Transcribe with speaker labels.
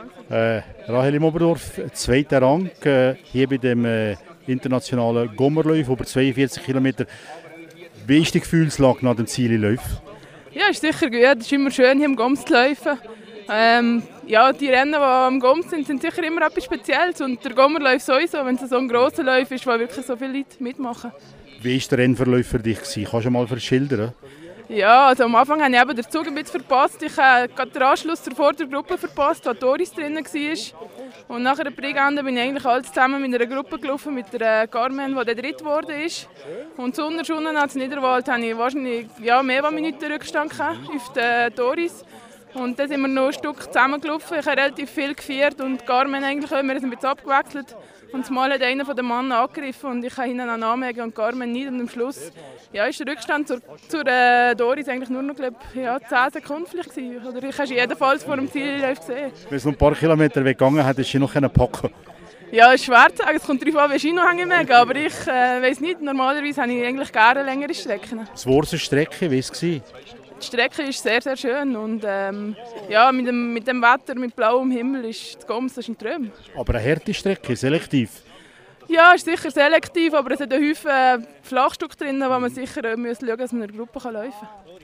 Speaker 1: Rahel Oberdorf, zweiter Rang hier bei dem internationalen Gommerlauf über 42 Kilometer. Wie ist die Gefühlslage nach dem Zielelauf?
Speaker 2: Ja, ist sicher gut. Es ist immer schön, hier am Goms zu laufen. Ja, die Rennen, die am Goms sind, sind sicher immer etwas Spezielles. Und der Gommerlauf sowieso, wenn es so ein grosser Lauf ist, wo wirklich so viele Leute mitmachen.
Speaker 1: Wie war der Rennverlauf für dich? Kannst du mal verschildern?
Speaker 2: Ja, also am Anfang habe ich eben den Zug ein bisschen verpasst. Ich habe gerade den Anschluss zur Vordergruppe verpasst, wo Doris drin war. Und nach der Brigande bin ich eigentlich alles zusammen mit einer Gruppe gelaufen, mit der Carmen, die der dritt geworden ist. Und zu Unterschunden als Niederwald hatte ich wahrscheinlich mehr Minuten Rückstand auf die Doris. Und dann sind wir noch ein Stück zusammengelaufen. Ich habe relativ viel geführt und Carmen eigentlich auch. Wir sind ein bisschen abgewechselt. Und zumal hat einer von den Mann angegriffen und ich habe ihnen einen Namen und Carmen nicht. Und am Schluss ist der Rückstand zur Doris eigentlich nur noch 10 Sekunden vielleicht gewesen. Oder ich habe sie jedenfalls vor dem Ziel gesehen.
Speaker 1: Wenn es noch ein paar Kilometer weggegangen hättest du noch packen.
Speaker 2: Ja, es ist schwer zu sagen. Es kommt darauf an, wie Ski noch hängen mag. Aber ich weiss nicht. Normalerweise habe ich eigentlich gerne längere Strecken.
Speaker 1: Das Wurzel Strecke, wie war es?
Speaker 2: Die Strecke ist sehr, sehr schön und ja, mit dem Wetter, mit blauem Himmel ist das Goms ein Traum.
Speaker 1: Aber eine harte Strecke, selektiv?
Speaker 2: Ja, ist sicher selektiv, aber es hat einen Haufen Flachstück drin, wo man sicher schauen muss, dass man in einer Gruppe laufen kann.